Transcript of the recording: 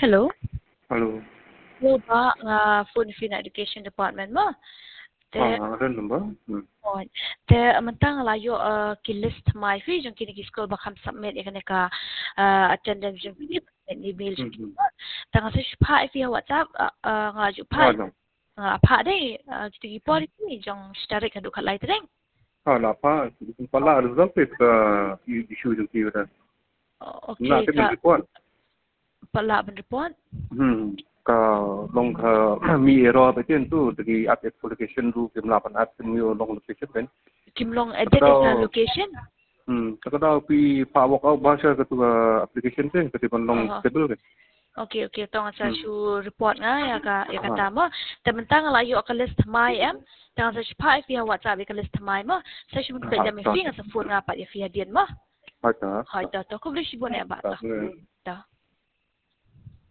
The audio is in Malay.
Hello. Hello. Yo ba nga phone fin education department mo. Te Ada number. on. Te mentang la yo ki list my fee jong kini ki school ba kham submit ikane ka attendance jong ni email jong kini. Tang sa pa if ya WhatsApp nga ju pa pa dai kita ki policy jong stare ka du khalai teng. Lah apa? Pala result itu issue jong kita. Okay. Nak kita report. Pala ben report. Ka long mi errorไปเช่นตู้ตะกี้ add application รูเกมลาปัน add เป็นมี long location เป็น Kim long edit location. แล้วก็ได้ปีพาวอกเอาbahasa ketua application เป็นก็ที่มัน long stable กัน Okay, tong sa shu report nga ya ka tama. Te mentang la yo ka list my em. Tang sa pa if ya WhatsApp ka list my mo. Sa shu pe da me fi nga sa phone nga pa ya fi dian mo. Hai ta. Hai ta to ko bli shi bon ya ba ta.